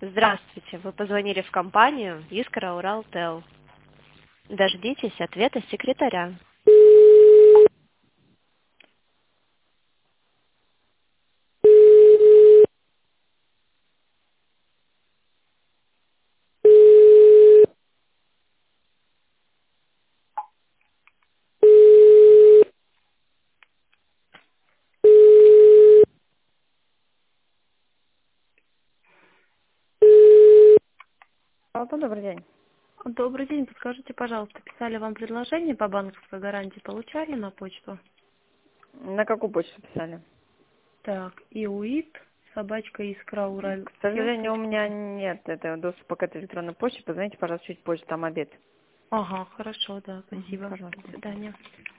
Здравствуйте, вы позвонили в компанию Искра Уралтел. Дождитесь ответа секретаря. Алтон, добрый день. Добрый день. Подскажите, пожалуйста, писали вам предложение по банковской гарантии, получали на почту? На какую почту писали? Так, ИУИП, собачка искра К сожалению, у меня уралтел.ру. нет этого доступа к этой электронной почте. Позвоните, пожалуйста, чуть позже, там обед. Ага, хорошо, да, Мгм, спасибо. пожалуйста. До свидания.